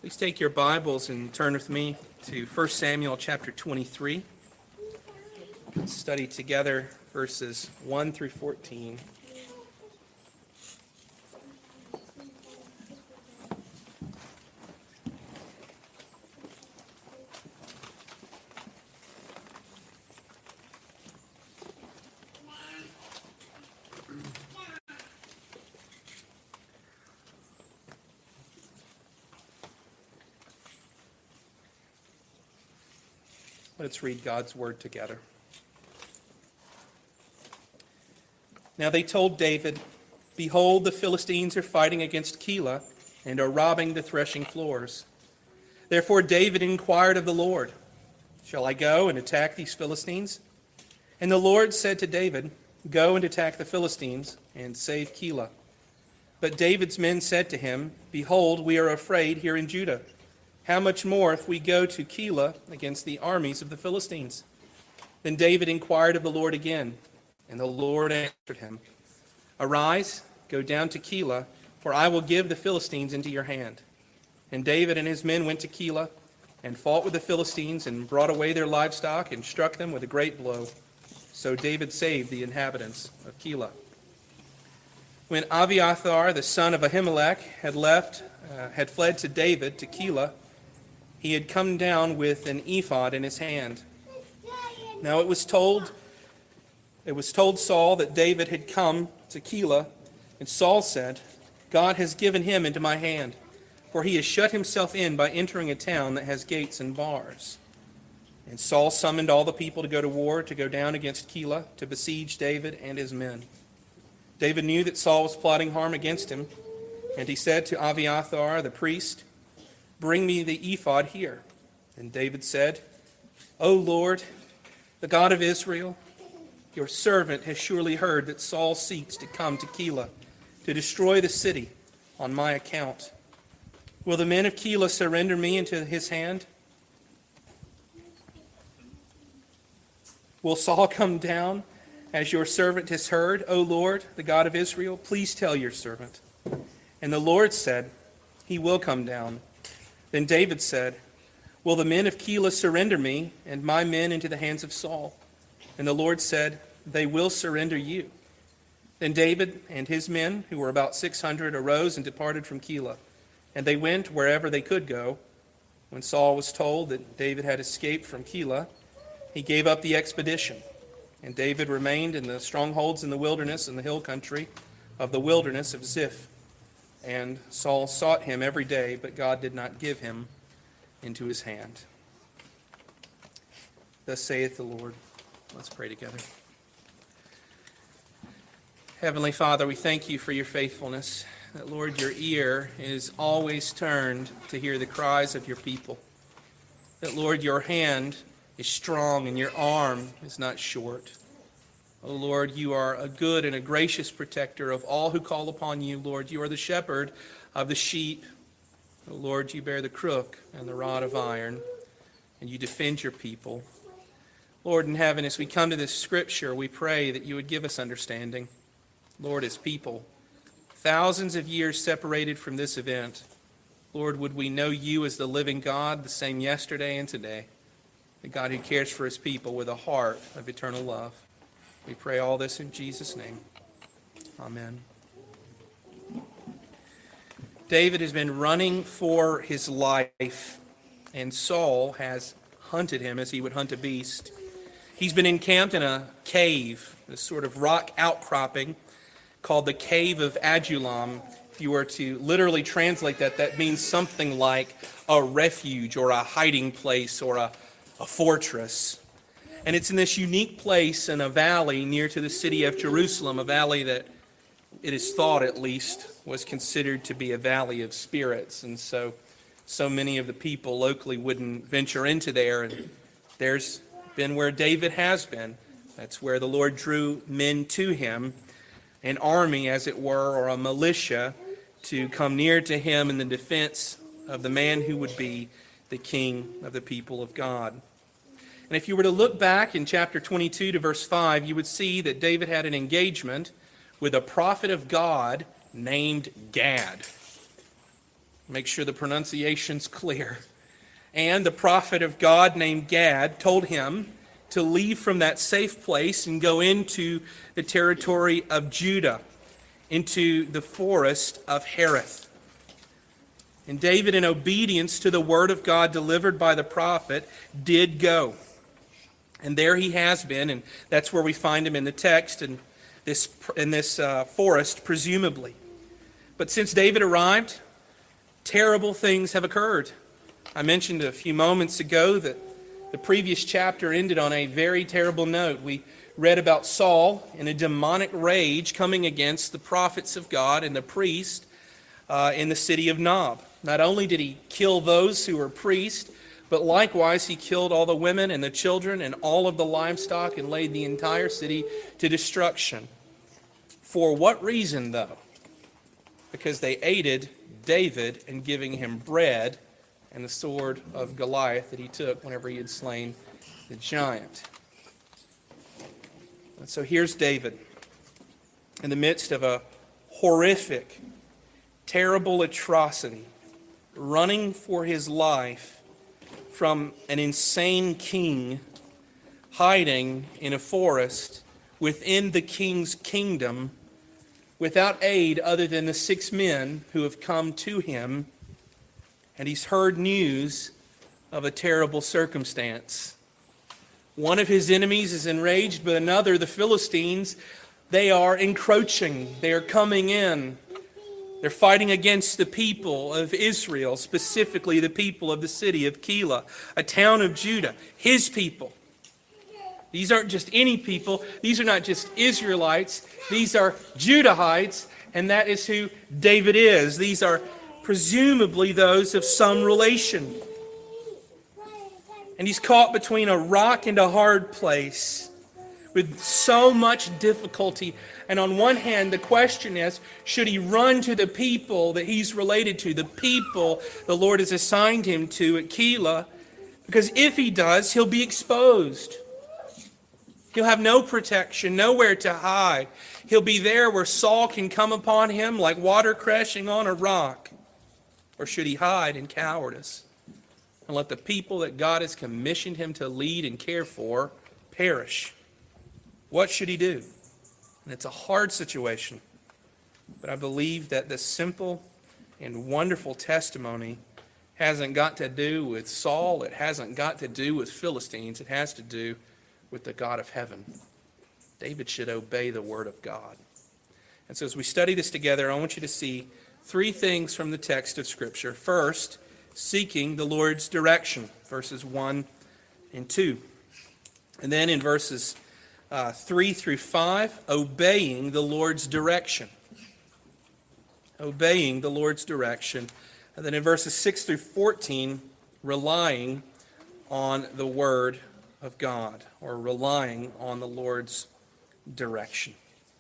Please take your Bibles and turn with me to 1 Samuel chapter 23. Let's study together verses 1 through 14. Let's read God's word together. Now they told David, "Behold, the Philistines are fighting against Keilah and are robbing the threshing floors." Therefore David inquired of the Lord, "Shall I go and attack these Philistines?" And the Lord said to David, "Go and attack the Philistines and save Keilah." But David's men said to him, "Behold, we are afraid here in Judah. How much more if we go to Keilah against the armies of the Philistines?" Then David inquired of the Lord again, and the Lord answered him, "Arise, go down to Keilah, for I will give the Philistines into your hand." And David and his men went to Keilah and fought with the Philistines and brought away their livestock and struck them with a great blow. So David saved the inhabitants of Keilah. When Abiathar, the son of Ahimelech, had fled to David to Keilah, he had come down with an ephod in his hand. Now it was told Saul that David had come to Keilah, and Saul said, "God has given him into my hand, for he has shut himself in by entering a town that has gates and bars." And Saul summoned all the people to go to war, to go down against Keilah, to besiege David and his men. David knew that Saul was plotting harm against him, and he said to Abiathar the priest, "Bring me the ephod here." And David said, "O Lord, the God of Israel, your servant has surely heard that Saul seeks to come to Keilah to destroy the city on my account. Will the men of Keilah surrender me into his hand? Will Saul come down as your servant has heard? O Lord, the God of Israel, please tell your servant." And the Lord said, "He will come down." Then David said, "Will the men of Keilah surrender me and my men into the hands of Saul?" And the Lord said, "They will surrender you." Then David and his men, who were about 600, arose and departed from Keilah, and they went wherever they could go. When Saul was told that David had escaped from Keilah, he gave up the expedition, and David remained in the strongholds in the wilderness and the hill country of the wilderness of Ziph. And Saul sought him every day, but God did not give him into his hand. Thus saith the Lord. Let's pray together. Heavenly Father, we thank you for your faithfulness. That, Lord, your ear is always turned to hear the cries of your people. That, Lord, your hand is strong and your arm is not short. O Lord, you are a good and a gracious protector of all who call upon you. Lord, you are the shepherd of the sheep. O Lord, you bear the crook and the rod of iron, and you defend your people. Lord in heaven, as we come to this scripture, we pray that you would give us understanding. Lord, as people, thousands of years separated from this event, Lord, would we know you as the living God, the same yesterday and today, the God who cares for his people with a heart of eternal love. We pray all this in Jesus' name. Amen. David has been running for his life, and Saul has hunted him as he would hunt a beast. He's been encamped in a cave, this sort of rock outcropping called the Cave of Adullam. If you were to literally translate that, that means something like a refuge or a hiding place or a fortress. And it's in this unique place in a valley near to the city of Jerusalem, a valley that it is thought at least was considered to be a valley of spirits. And so many of the people locally wouldn't venture into there. And there's been where David has been. That's where the Lord drew men to him, an army as it were, or a militia, to come near to him in the defense of the man who would be the king of the people of God. And if you were to look back in chapter 22 to verse 5, you would see that David had an engagement with a prophet of God named Gad. Make sure the pronunciation's clear. And the prophet of God named Gad told him to leave from that safe place and go into the territory of Judah, into the forest of Hereth. And David, in obedience to the word of God delivered by the prophet, did go. And there he has been, and that's where we find him in the text, in this forest, presumably. But since David arrived, terrible things have occurred. I mentioned a few moments ago that the previous chapter ended on a very terrible note. We read about Saul in a demonic rage coming against the prophets of God and the priest in the city of Nob. Not only did he kill those who were priests, but likewise he killed all the women and the children and all of the livestock and laid the entire city to destruction. For what reason, though? Because they aided David in giving him bread and the sword of Goliath that he took whenever he had slain the giant. And so here's David in the midst of a horrific, terrible atrocity, running for his life from an insane king, hiding in a forest within the king's kingdom, without aid other than the 6 men who have come to him, and he's heard news of a terrible circumstance. One of his enemies is enraged, but another, the Philistines, they are encroaching. They are coming in. They're fighting against the people of Israel, specifically the people of the city of Keilah, a town of Judah, his people. These aren't just any people. These are not just Israelites. These are Judahites, and that is who David is. These are presumably those of some relation. And he's caught between a rock and a hard place with so much difficulty. And on one hand, the question is, should he run to the people that he's related to, the people the Lord has assigned him to at Keilah? Because if he does, he'll be exposed. He'll have no protection, nowhere to hide. He'll be there where Saul can come upon him like water crashing on a rock. Or should he hide in cowardice and let the people that God has commissioned him to lead and care for perish? What should he do? And it's a hard situation, but I believe that the simple and wonderful testimony hasn't got to do with Saul. It hasn't got to do with Philistines. It has to do with the God of heaven. David should obey the word of God. And so as we study this together, I want you to see 3 things from the text of Scripture. First, seeking the Lord's direction, verses 1 and 2. And then in verses 3 through 5, obeying the Lord's direction. Obeying the Lord's direction. And then in verses 6 through 14, relying on the Word of God, or relying on the Lord's direction.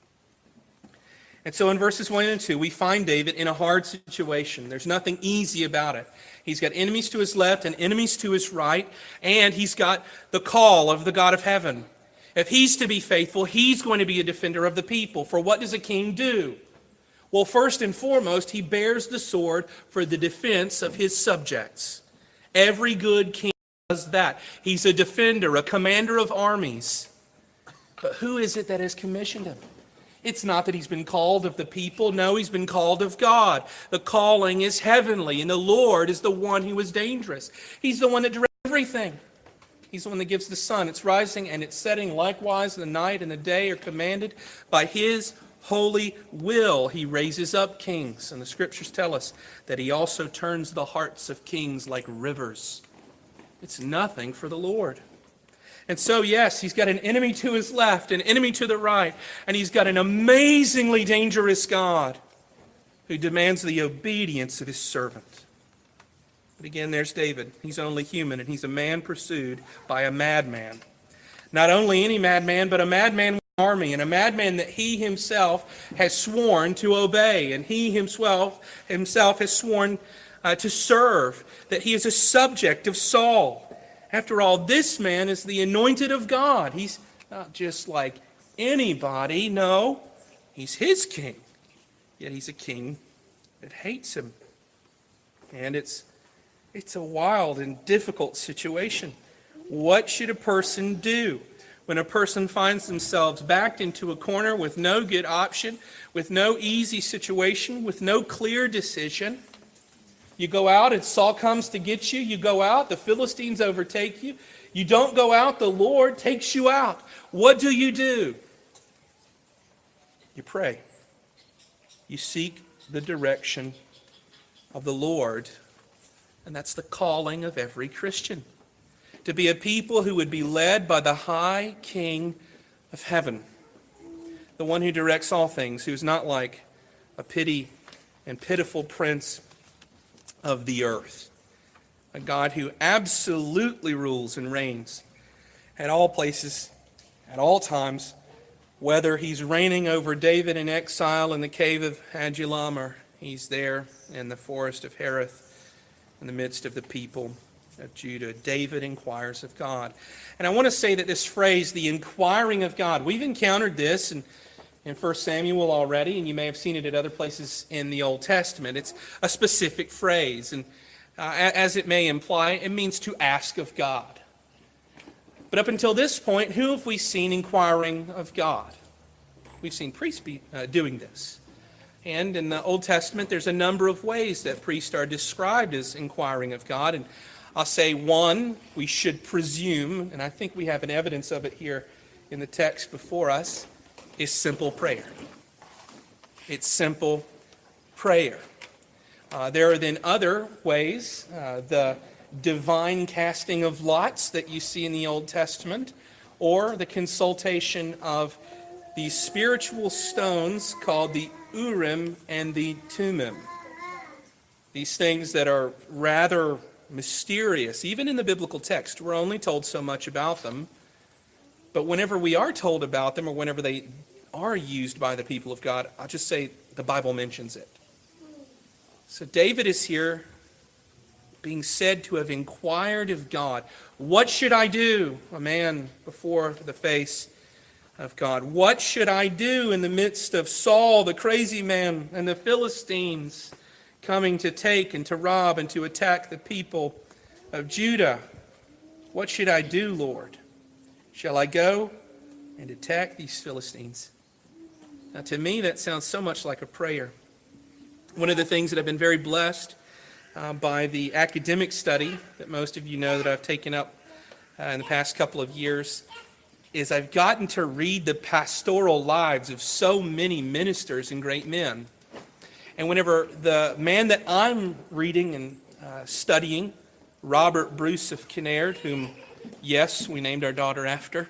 And so in verses 1 and 2, we find David in a hard situation. There's nothing easy about it. He's got enemies to his left and enemies to his right, and he's got the call of the God of heaven. If he's to be faithful, he's going to be a defender of the people. For what does a king do? Well, first and foremost, he bears the sword for the defense of his subjects. Every good king does that. He's a defender, a commander of armies. But who is it that has commissioned him? It's not that he's been called of the people. No, he's been called of God. The calling is heavenly, and the Lord is the one who is dangerous. He's the one that directs everything. He's the one that gives the sun its rising and its setting. Likewise, the night and the day are commanded by his holy will. He raises up kings, and the Scriptures tell us that he also turns the hearts of kings like rivers. It's nothing for the Lord. And so, yes, he's got an enemy to his left, an enemy to the right, and he's got an amazingly dangerous God who demands the obedience of his servant. But again, there's David. He's only human, and he's a man pursued by a madman. Not only any madman, but a madman with an army, and a madman that he himself has sworn to obey, and he himself has sworn to serve, that he is a subject of Saul. After all, this man is the anointed of God. He's not just like anybody. No, he's his king. Yet he's a king that hates him. And it's a wild and difficult situation. What should a person do when a person finds themselves backed into a corner with no good option, with no easy situation, with no clear decision? You go out and Saul comes to get you. You go out, the Philistines overtake you. You don't go out, the Lord takes you out. What do? You pray. You seek the direction of the Lord. And that's the calling of every Christian. To be a people who would be led by the high King of heaven. The one who directs all things, who's not like a petty and pitiful prince of the earth. A God who absolutely rules and reigns at all places, at all times, whether he's reigning over David in exile in the cave of Adullam, or he's there in the forest of Hereth in the midst of the people of Judah. David inquires of God. And I want to say that this phrase, the inquiring of God, we've encountered this in 1 Samuel already, and you may have seen it at other places in the Old Testament. It's a specific phrase, and as it may imply, it means to ask of God. But up until this point, who have we seen inquiring of God? We've seen priests doing this. And in the Old Testament, there's a number of ways that priests are described as inquiring of God. And I'll say one, we should presume, and I think we have an evidence of it here in the text before us, is simple prayer. It's simple prayer. There are then other ways, the divine casting of lots that you see in the Old Testament, or the consultation of these spiritual stones called the Urim and the Thummim. These things that are rather mysterious, even in the biblical text. We're only told so much about them. But whenever we are told about them, or whenever they are used by the people of God, I'll just say the Bible mentions it. So David is here being said to have inquired of God. What should I do? A man before the face of God. What should I do in the midst of Saul, the crazy man, and the Philistines coming to take and to rob and to attack the people of Judah? What should I do, Lord? Shall I go and attack these Philistines? Now, to me, that sounds so much like a prayer. One of the things that I've been very blessed by the academic study that most of you know that I've taken up in the past couple of years is I've gotten to read the pastoral lives of so many ministers and great men. And whenever the man that I'm reading and studying, Robert Bruce of Kinnaird, whom, yes, we named our daughter after,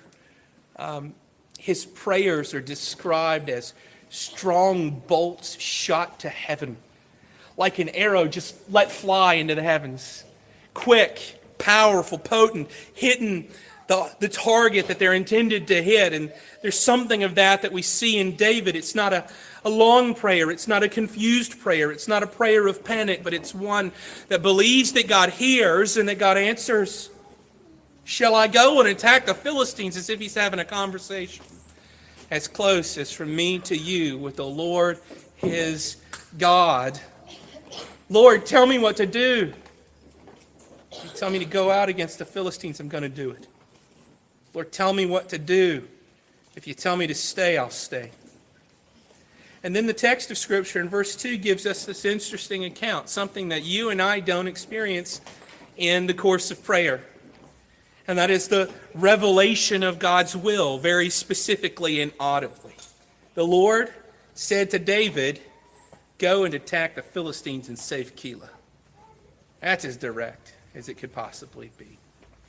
his prayers are described as strong bolts shot to heaven, like an arrow just let fly into the heavens. Quick, powerful, potent, hitting the target that they're intended to hit. And there's something of that we see in David. It's not a long prayer. It's not a confused prayer. It's not a prayer of panic, but it's one that believes that God hears and that God answers. Shall I go and attack the Philistines? As if he's having a conversation as close as from me to you with the Lord his God. Lord, tell me what to do. You tell me to go out against the Philistines, I'm going to do it. Lord, tell me what to do. If you tell me to stay, I'll stay. And then the text of Scripture in verse 2 gives us this interesting account, something that you and I don't experience in the course of prayer. And that is the revelation of God's will, very specifically and audibly. The Lord said to David, go and attack the Philistines and save Keilah. That's as direct as it could possibly be.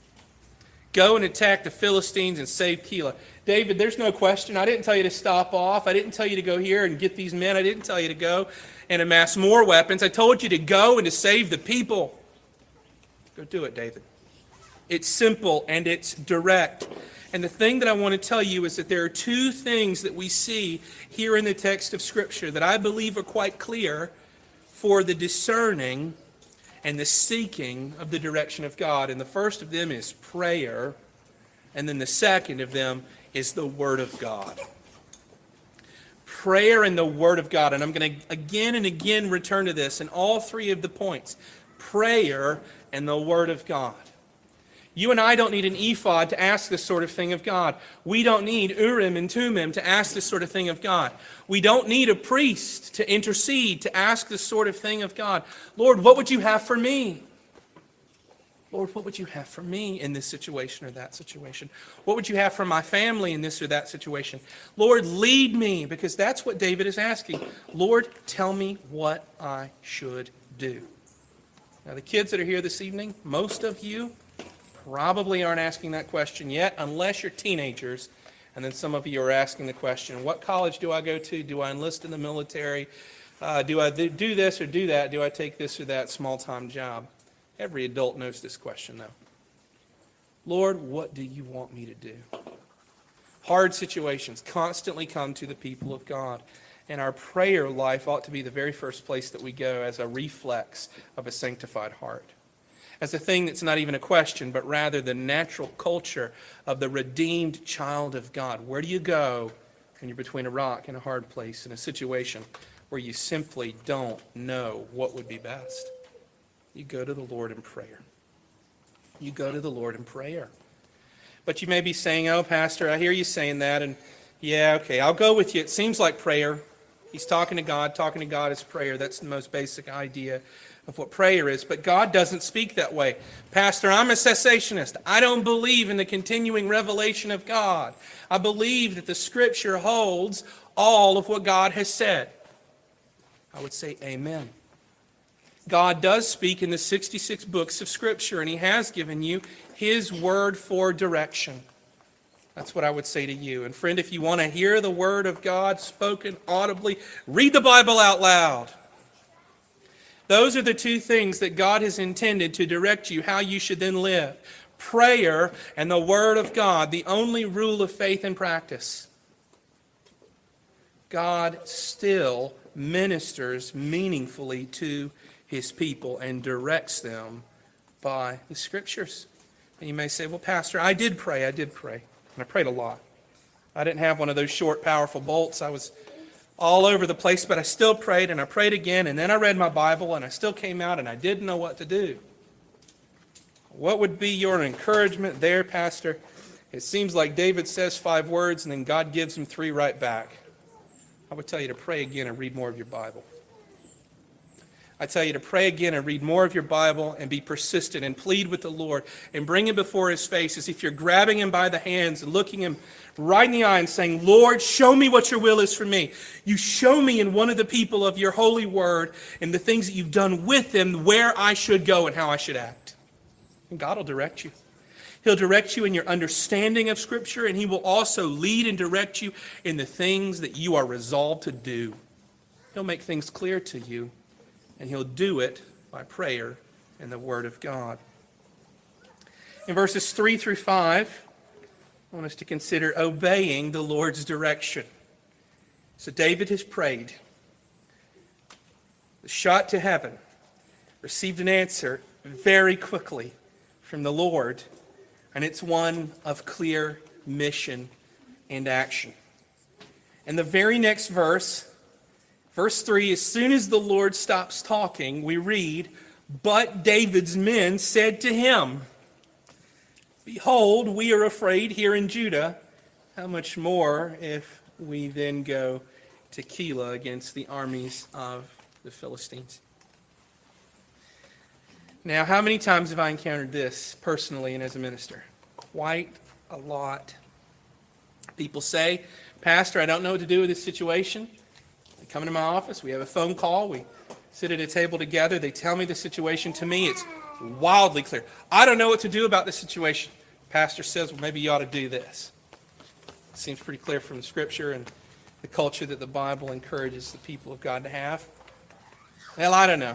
Go and attack the Philistines and save Keilah. David, there's no question. I didn't tell you to stop off. I didn't tell you to go here and get these men. I didn't tell you to go and amass more weapons. I told you to go and to save the people. Go do it, David. It's simple and it's direct. And the thing that I want to tell you is that there are two things that we see here in the text of Scripture that I believe are quite clear for the discerning and the seeking of the direction of God. And the first of them is prayer, and then the second of them is the Word of God. Prayer and the Word of God. And I'm going to again and again return to this in all three of the points. prayer and the Word of God. You and I don't need an ephod to ask this sort of thing of God. We don't need Urim and Thummim to ask this sort of thing of God. We don't need a priest to intercede to ask this sort of thing of God. Lord, what would you have for me? Lord, what would you have for me in this situation or that situation? What would you have for my family in this or that situation? Lord, lead me, because that's what David is asking. Lord, tell me what I should do. Now, the kids that are here this evening, most of you probably aren't asking that question yet, unless you're teenagers. And then some of you are asking the question, what college do I go to? Do I enlist in the military? Do I do this or do that? Do I take this or that small-time job? Every adult knows this question, though. Lord, what do you want me to do? Hard situations constantly come to the people of God. And our prayer life ought to be the very first place that we go as a reflex of a sanctified heart. As a thing that's not even a question, but rather the natural culture of the redeemed child of God. Where do you go when you're between a rock and a hard place in a situation where you simply don't know what would be best? You go to the Lord in prayer. You go to the Lord in prayer. But you may be saying, oh, Pastor, I hear you saying that, and yeah, okay, I'll go with you. It seems like prayer. He's talking to God. Talking to God is prayer. That's the most basic idea of what prayer is. But God doesn't speak that way. Pastor, I'm a cessationist. I don't believe in the continuing revelation of God. I believe that the Scripture holds all of what God has said. I would say amen. God does speak in the 66 books of Scripture, and He has given you His word for direction. That's what I would say to you. And friend, if you want to hear the word of God spoken audibly, read the Bible out loud. Those are the two things that God has intended to direct you, how you should then live. Prayer and the word of God, the only rule of faith and practice. God still ministers meaningfully to His people and directs them by the Scriptures. And you may say, well, Pastor, I did pray. And I prayed a lot. I didn't have one of those short, powerful bolts. I was all over the place, but I still prayed, and I prayed again, and then I read my Bible, and I still came out, and I didn't know what to do. What would be your encouragement there, Pastor? It seems like David says 5 words, and then God gives him 3 right back. I would tell you to pray again and read more of your Bible. I tell you to pray again and read more of your Bible and be persistent and plead with the Lord and bring Him before His face as if you're grabbing Him by the hands and looking Him right in the eye and saying, Lord, show me what your will is for me. You show me in one of the people of your holy word and the things that you've done with them where I should go and how I should act. And God will direct you. He'll direct you in your understanding of Scripture, and He will also lead and direct you in the things that you are resolved to do. He'll make things clear to you. And He'll do it by prayer and the Word of God. In verses 3 through 5, I want us to consider obeying the Lord's direction. So David has prayed. The shot to heaven received an answer very quickly from the Lord, and it's one of clear mission and action. And the very next verse, Verse 3, as soon as the Lord stops talking, we read, but David's men said to him, behold, we are afraid here in Judah. How much more if we then go to Keilah against the armies of the Philistines? Now, how many times have I encountered this personally and as a minister? Quite a lot. People say, Pastor, I don't know what to do with this situation. Come into my office, we have a phone call, we sit at a table together, they tell me the situation. To me, it's wildly clear. I don't know what to do about this situation. Pastor says, well, maybe you ought to do this. It seems pretty clear from the Scripture and the culture that the Bible encourages the people of God to have. Well, I don't know.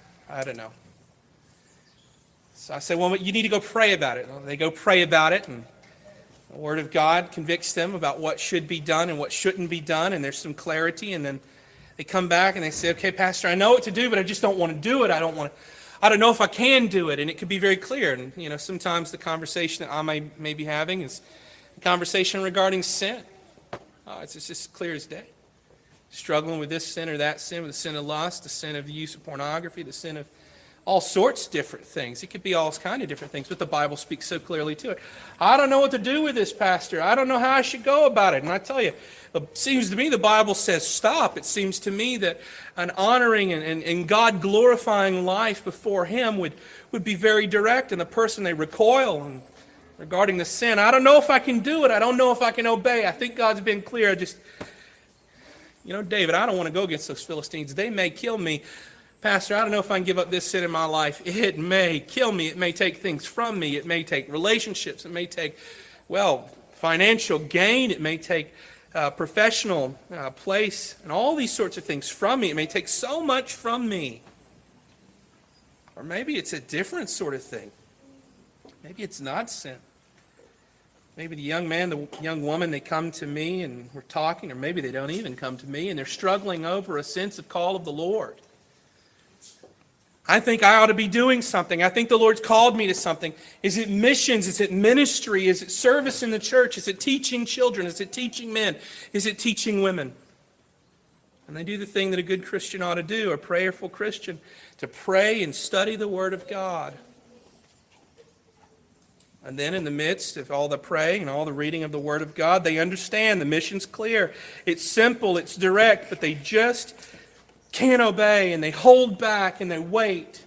So I say, well, you need to go pray about it. Well, they go pray about it, and the Word of God convicts them about what should be done and what shouldn't be done, and there's some clarity, and then they come back and they say, okay, Pastor, I know what to do, but I just don't want to do it. I don't know if I can do it. And it could be very clear. And, sometimes the conversation that I may be having is a conversation regarding sin. It's just clear as day. Struggling with this sin or that sin, with the sin of lust, the sin of the use of pornography, the sin of all sorts of different things. It could be all kinds of different things, but the Bible speaks so clearly to it. I don't know what to do with this, Pastor. I don't know how I should go about it. And I tell you, it seems to me the Bible says stop. It seems to me that an honoring and God glorifying life before Him would be very direct, and the person they recoil and regarding the sin. I don't know if I can do it. I don't know if I can obey. I think God's been clear. David, I don't want to go against those Philistines. They may kill me. Pastor, I don't know if I can give up this sin in my life. It may kill me. It may take things from me. It may take relationships. It may take, financial gain. It may take professional place and all these sorts of things from me. It may take so much from me. Or maybe it's a different sort of thing. Maybe it's not sin. Maybe the young man, the young woman, they come to me and we're talking, or maybe they don't even come to me and they're struggling over a sense of call of the Lord. I think I ought to be doing something. I think the Lord's called me to something. Is it missions? Is it ministry? Is it service in the church? Is it teaching children? Is it teaching men? Is it teaching women? And they do the thing that a good Christian ought to do, a prayerful Christian, to pray and study the Word of God. And then in the midst of all the praying and all the reading of the Word of God, they understand the mission's clear. It's simple, it's direct, but they just can't obey, and they hold back and they wait.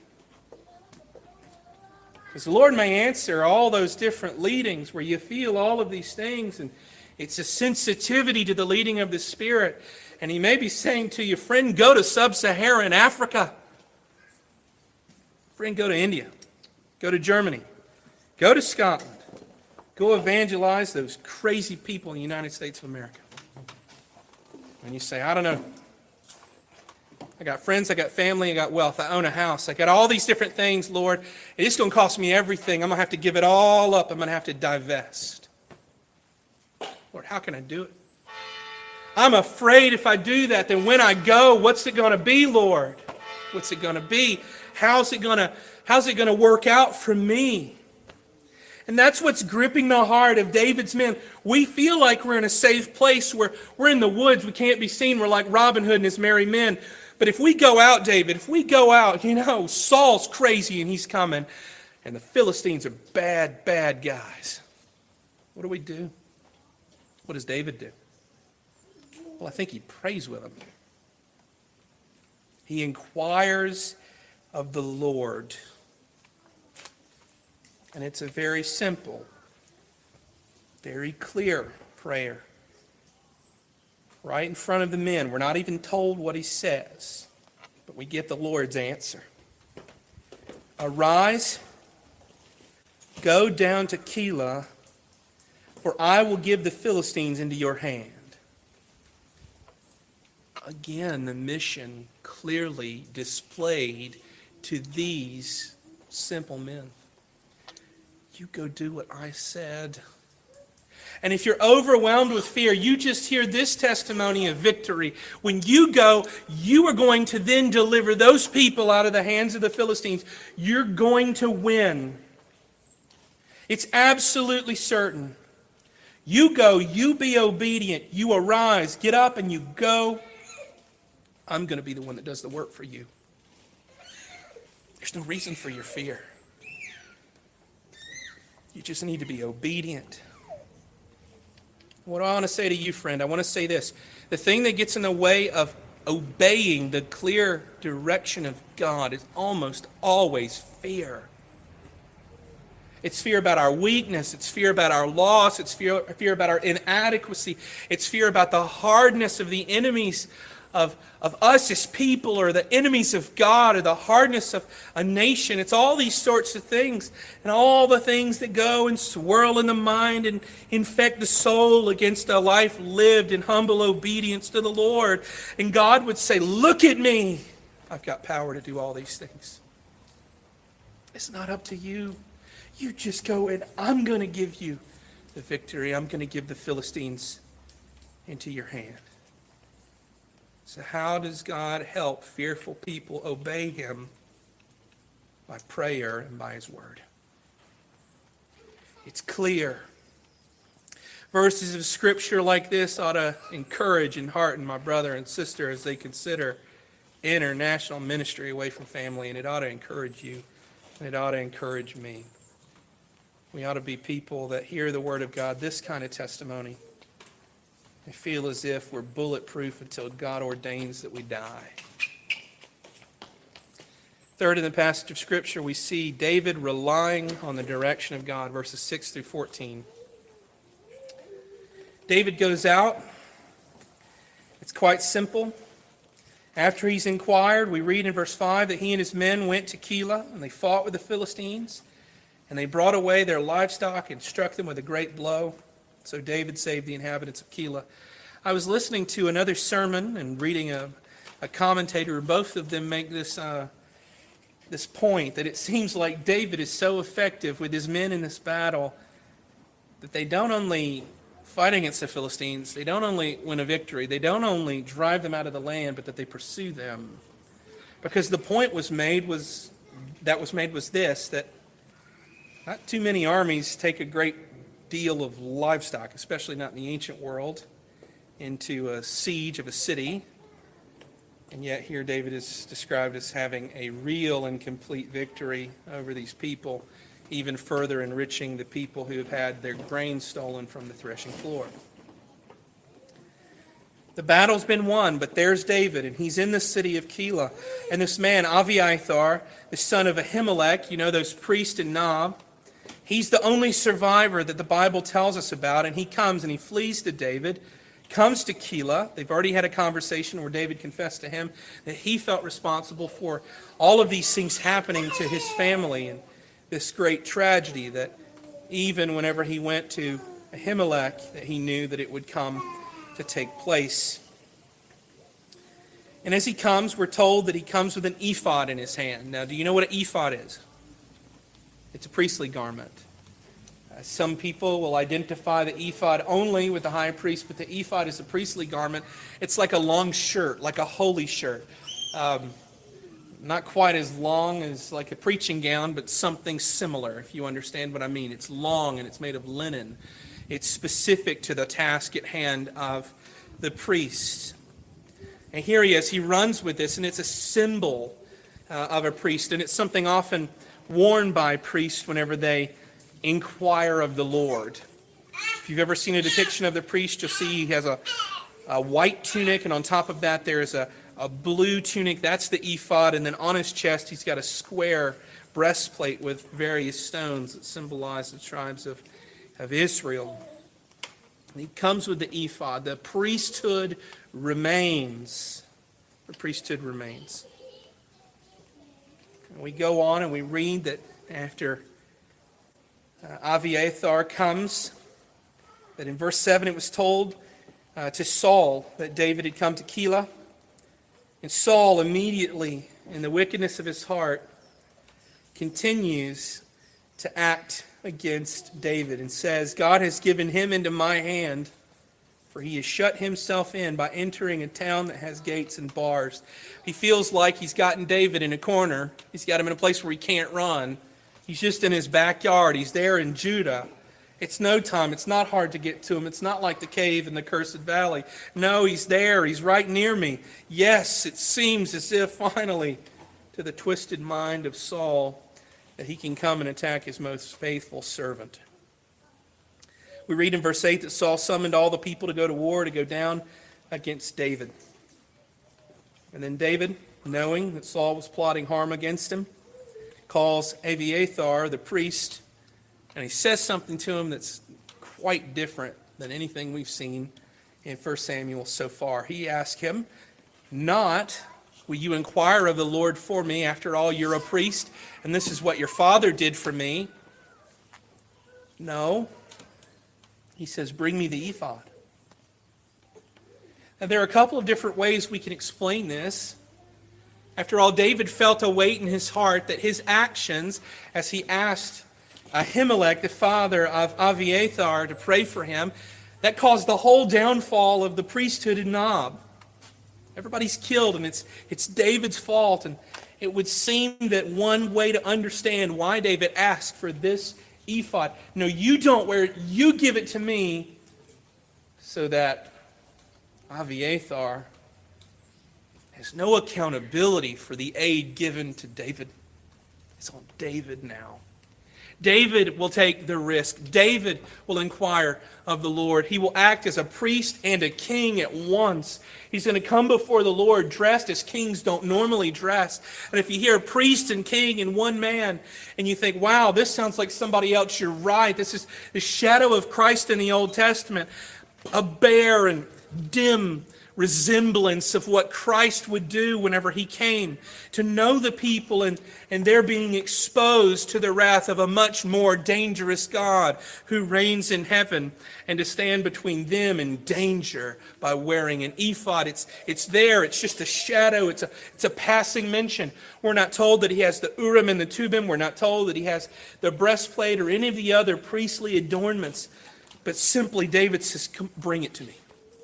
Because the Lord may answer all those different leadings where you feel all of these things, and it's a sensitivity to the leading of the Spirit. And He may be saying to you, friend, go to sub-Saharan Africa. Friend, go to India. Go to Germany. Go to Scotland. Go evangelize those crazy people in the United States of America. And you say, I don't know. I got friends, I got family, I got wealth, I own a house, I got all these different things, Lord. It's going to cost me everything. I'm going to have to give it all up. I'm going to have to divest. Lord, how can I do it? I'm afraid if I do that, then when I go, what's it going to be, Lord? What's it going to be? How's it going to work out for me? And that's what's gripping the heart of David's men. We feel like we're in a safe place where we're in the woods. We can't be seen. We're like Robin Hood and his merry men. But if we go out, David, if we go out, Saul's crazy and he's coming. And the Philistines are bad, bad guys. What do we do? What does David do? Well, I think he prays with them. He inquires of the Lord. And it's a very simple, very clear prayer. Right in front of the men. We're not even told what he says, but we get the Lord's answer. Arise, go down to Keilah, for I will give the Philistines into your hand. Again, the mission clearly displayed to these simple men. You go do what I said. And if you're overwhelmed with fear, you just hear this testimony of victory. When you go, you are going to then deliver those people out of the hands of the Philistines. You're going to win. It's absolutely certain. You go, you be obedient, you arise, get up and you go. I'm going to be the one that does the work for you. There's no reason for your fear. You just need to be obedient. What do I want to say to you, friend? I want to say this. The thing that gets in the way of obeying the clear direction of God is almost always fear. It's fear about our weakness. It's fear about our loss. It's fear about our inadequacy. It's fear about the hardness of the enemies of us as people, or the enemies of God, or the hardness of a nation. It's all these sorts of things, and all the things that go and swirl in the mind and infect the soul against a life lived in humble obedience to the Lord. And God would say, look at me. I've got power to do all these things. It's not up to you. You just go, and I'm going to give you the victory. I'm going to give the Philistines into your hand. So how does God help fearful people obey Him? By prayer and by His Word. It's clear. Verses of Scripture like this ought to encourage and hearten my brother and sister as they consider international ministry away from family, and it ought to encourage you, and it ought to encourage me. We ought to be people that hear the Word of God, this kind of testimony, and feel as if we're bulletproof until God ordains that we die. Third, in the passage of Scripture, we see David relying on the direction of God, verses 6 through 14. David goes out. It's quite simple. After he's inquired, we read in verse 5 that he and his men went to Keilah, and they fought with the Philistines, and they brought away their livestock and struck them with a great blow. So David saved the inhabitants of Keilah. I was listening to another sermon and reading a commentator. Both of them make this point that it seems like David is so effective with his men in this battle that they don't only fight against the Philistines, they don't only win a victory, they don't only drive them out of the land, but that they pursue them. Because the point was made was this, that not too many armies take a great deal of livestock, especially not in the ancient world, into a siege of a city. And yet here David is described as having a real and complete victory over these people, even further enriching the people who have had their grain stolen from the threshing floor. The battle's been won, but there's David, and he's in the city of Keilah. And this man, Abiathar, the son of Ahimelech, you know, those priests in Nob, he's the only survivor that the Bible tells us about, and he comes and he flees to David, comes to Keilah. They've already had a conversation where David confessed to him that he felt responsible for all of these things happening to his family and this great tragedy, that even whenever he went to Ahimelech, that he knew that it would come to take place. And as he comes, we're told that he comes with an ephod in his hand. Now, do you know what an ephod is? It's a priestly garment. Some people will identify the ephod only with the high priest, but the ephod is a priestly garment. It's like a long shirt, like a holy shirt. Not quite as long as like a preaching gown, but something similar, if you understand what I mean. It's long and it's made of linen. It's specific to the task at hand of the priest. And here he is. He runs with this, and it's a symbol of a priest, and it's something often worn by priests whenever they inquire of the Lord. If you've ever seen a depiction of the priest, you'll see he has a white tunic, and on top of that there is a blue tunic. That's the ephod, and then on his chest he's got a square breastplate with various stones that symbolize the tribes of Israel. And he comes with the ephod. The priesthood remains. The priesthood remains. And we go on and we read that after Abiathar comes, that in verse 7 it was told to Saul that David had come to Keilah. And Saul immediately, in the wickedness of his heart, continues to act against David and says, God has given him into my hand, for he has shut himself in by entering a town that has gates and bars. He feels like he's gotten David in a corner. He's got him in a place where he can't run. He's just in his backyard. He's there in Judah. It's no time. It's not hard to get to him. It's not like the cave in the Cursed Valley. No, he's there. He's right near me. Yes, it seems as if finally, to the twisted mind of Saul, that he can come and attack his most faithful servant. We read in verse 8 that Saul summoned all the people to go to war, to go down against David. And then David, knowing that Saul was plotting harm against him, calls Abiathar, the priest, and he says something to him that's quite different than anything we've seen in 1 Samuel so far. He asks him, not, will you inquire of the Lord for me? After all, you're a priest, and this is what your father did for me. No. He says, bring me the ephod. Now, there are a couple of different ways we can explain this. After all, David felt a weight in his heart that his actions, as he asked Ahimelech, the father of Abiathar, to pray for him, that caused the whole downfall of the priesthood in Nob. Everybody's killed, and it's David's fault. And it would seem that one way to understand why David asked for this ephod, no, you don't wear it, you give it to me, so that Abiathar has no accountability for the aid given to David. It's on David now. David will take the risk. David will inquire of the Lord. He will act as a priest and a king at once. He's going to come before the Lord dressed as kings don't normally dress. And if you hear priest and king in one man, and you think, wow, this sounds like somebody else, you're right. This is the shadow of Christ in the Old Testament. A bare and dim resemblance of what Christ would do whenever he came to know the people, and they're being exposed to the wrath of a much more dangerous God who reigns in heaven, and to stand between them and danger by wearing an ephod. It's there. It's just a shadow. It's a passing mention. We're not told that he has the Urim and the Tubim. We're not told that he has the breastplate or any of the other priestly adornments. But simply David says, "Come, bring it to me.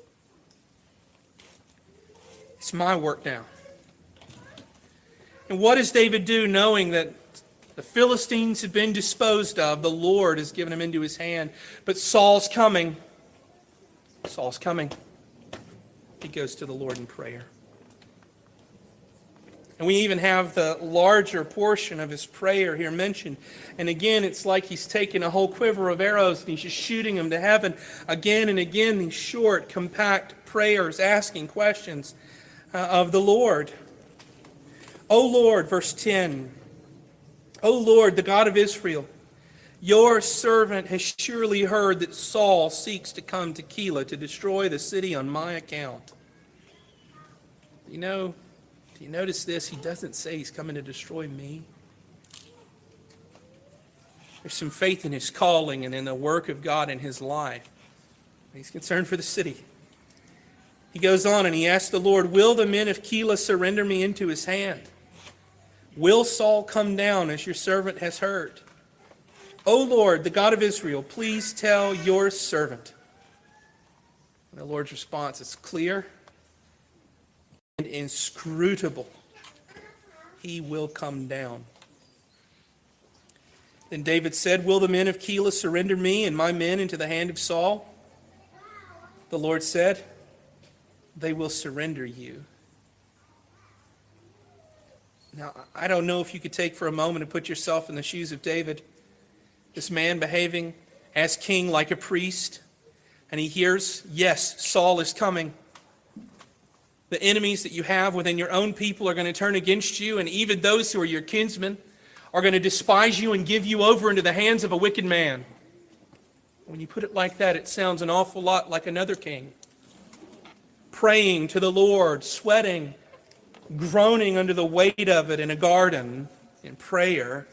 It's my work now." And what does David do, knowing that the Philistines have been disposed of? The Lord has given him into his hand. But Saul's coming. Saul's coming. He goes to the Lord in prayer. And we even have the larger portion of his prayer here mentioned. And again, it's like he's taking a whole quiver of arrows and he's just shooting them to heaven. Again and again, these short, compact prayers, asking questions of the Lord. O Lord, verse 10, O Lord, the God of Israel, your servant has surely heard that Saul seeks to come to Keilah to destroy the city on my account. Do you notice this? He doesn't say he's coming to destroy me. There's some faith in his calling and in the work of God in his life. He's concerned for the city. He goes on and he asks the Lord, will the men of Keilah surrender me into his hand? Will Saul come down as your servant has heard? O Lord, the God of Israel, please tell your servant. And the Lord's response is clear and inscrutable. He will come down. Then David said, will the men of Keilah surrender me and my men into the hand of Saul? The Lord said, they will surrender you. Now, I don't know if you could take for a moment and put yourself in the shoes of David. This man behaving as king like a priest. And he hears, yes, Saul is coming. The enemies that you have within your own people are going to turn against you. And even those who are your kinsmen are going to despise you and give you over into the hands of a wicked man. When you put it like that, it sounds an awful lot like another king. Praying to the Lord, sweating, groaning under the weight of it in a garden in prayer.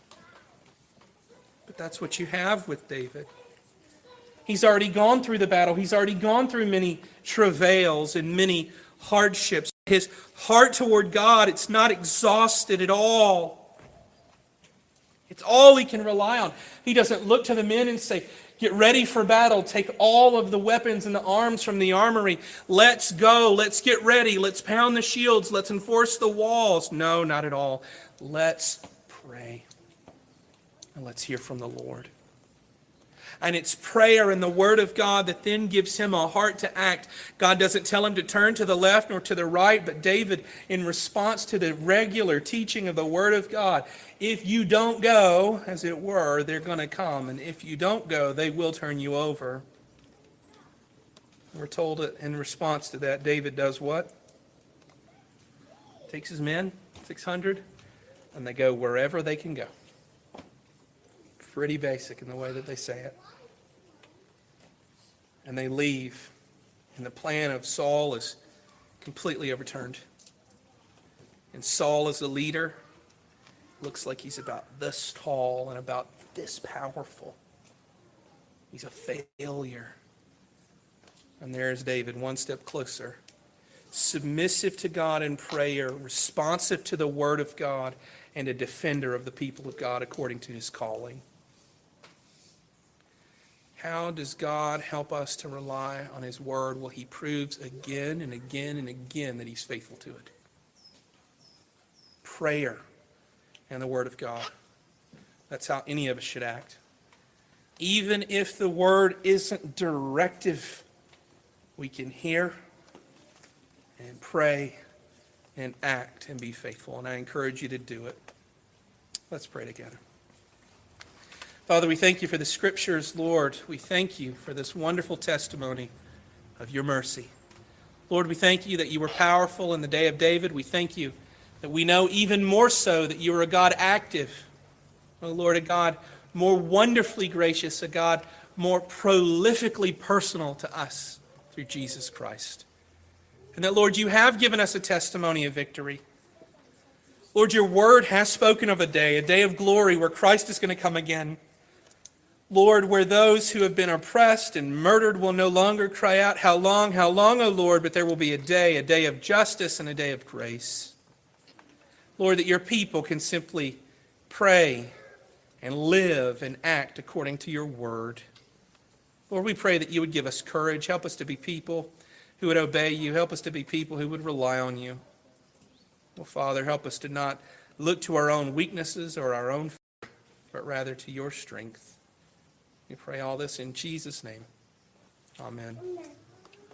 But that's what you have with David. He's already gone through the battle. He's already gone through many travails and many hardships. His heart toward God, it's not exhausted at all. It's all he can rely on. He doesn't look to the men and say, get ready for battle. Take all of the weapons and the arms from the armory. Let's go. Let's get ready. Let's pound the shields. Let's enforce the walls. No, not at all. Let's pray. And let's hear from the Lord. And it's prayer and the Word of God that then gives him a heart to act. God doesn't tell him to turn to the left nor to the right, but David, in response to the regular teaching of the Word of God, if you don't go, as it were, they're going to come. And if you don't go, they will turn you over. We're told that in response to that, David does what? Takes his men, 600, and they go wherever they can go. Pretty basic in the way that they say it. And they leave, and the plan of Saul is completely overturned. And Saul as a leader looks like he's about this tall and about this powerful. He's a failure. And there's David, one step closer, submissive to God in prayer, responsive to the Word of God, and a defender of the people of God according to his calling. How does God help us to rely on his word? Well, he proves again and again and again that he's faithful to it. Prayer and the word of God. That's how any of us should act. Even if the word isn't directive, we can hear and pray and act and be faithful. And I encourage you to do it. Let's pray together. Father, we thank you for the Scriptures, Lord. We thank you for this wonderful testimony of your mercy. Lord, we thank you that you were powerful in the day of David. We thank you that we know even more so that you are a God active. Oh, Lord, a God more wonderfully gracious, a God more prolifically personal to us through Jesus Christ. And that, Lord, you have given us a testimony of victory. Lord, your word has spoken of a day of glory where Christ is going to come again. Lord, where those who have been oppressed and murdered will no longer cry out, how long, O Lord, but there will be a day of justice and a day of grace. Lord, that your people can simply pray and live and act according to your word. Lord, we pray that you would give us courage. Help us to be people who would obey you. Help us to be people who would rely on you. Well, Father, help us to not look to our own weaknesses or our own fear, but rather to your strength. We pray all this in Jesus' name. Amen.